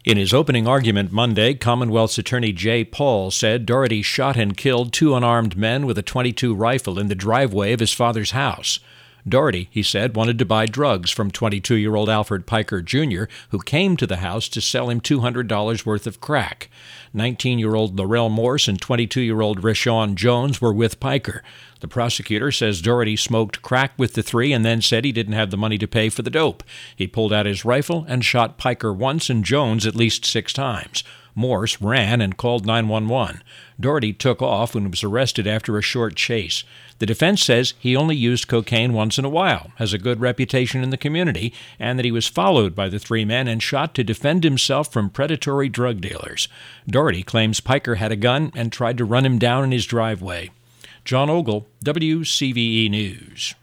In his opening argument Monday, Commonwealth's Attorney Jay Paul said Doherty shot and killed two unarmed men with a .22 rifle in the driveway of his father's house. Doherty, he said, wanted to buy drugs from 22-year-old Alfred Piker Jr., who came to the house to sell him $200 worth of crack. 19-year-old Laurel Morse and 22-year-old Rashawn Jones were with Piker. The prosecutor says Doherty smoked crack with the three and then said he didn't have the money to pay for the dope. He pulled out his rifle and shot Piker once and Jones at least 6 times. Morse ran and called 911. Doherty took off and was arrested after a short chase. The defense says he only used cocaine once in a while, has a good reputation in the community, and that he was followed by the 3 men and shot to defend himself from predatory drug dealers. Doherty claims Piker had a gun and tried to run him down in his driveway. John Ogle, WCVE News.